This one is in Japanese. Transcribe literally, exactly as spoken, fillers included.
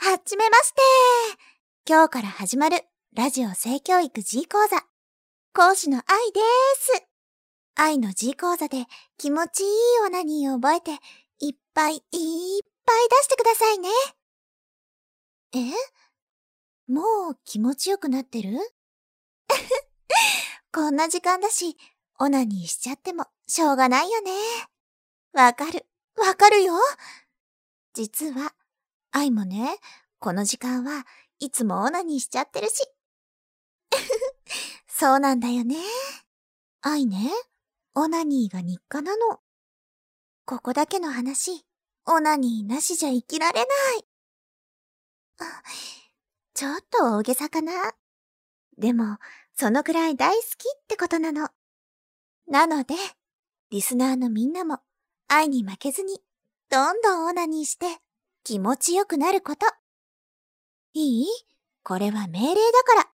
はじめまして。今日から始まるラジオ性教育 G 講座。講師の愛です。愛の G 講座で気持ちいいオナニーを覚えていっぱいいっぱい出してくださいね。え？もう気持ちよくなってる？こんな時間だし、オナニーしちゃってもしょうがないよね。わかる、わかるよ。実は、愛もね、この時間はいつもオナニーしちゃってるし。そうなんだよね。愛ね、オナニーが日課なの。ここだけの話、オナニーなしじゃ生きられない。ちょっと大げさかな。でも、そのくらい大好きってことなの。なので、リスナーのみんなも愛に負けずに、どんどんオナニーして気持ちよくなること。いい？これは命令だから。